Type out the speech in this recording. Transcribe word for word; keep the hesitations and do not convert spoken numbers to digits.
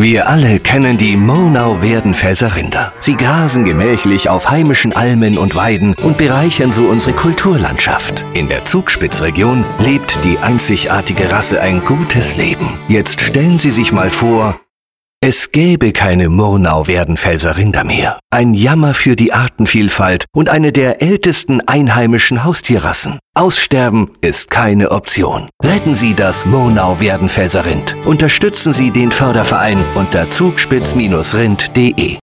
Wir alle kennen die Murnau-Werdenfelser Rinder. Sie grasen gemächlich auf heimischen Almen und Weiden und bereichern so unsere Kulturlandschaft. In der Zugspitzregion lebt die einzigartige Rasse ein gutes Leben. Jetzt stellen Sie sich mal vor, es gäbe keine Murnau-Werdenfelser Rinder mehr. Ein Jammer für die Artenvielfalt und eine der ältesten einheimischen Haustierrassen. Aussterben ist keine Option. Retten Sie das Murnau-Werdenfelser Rind. Unterstützen Sie den Förderverein unter zugspitz Bindestrich rind punkt de.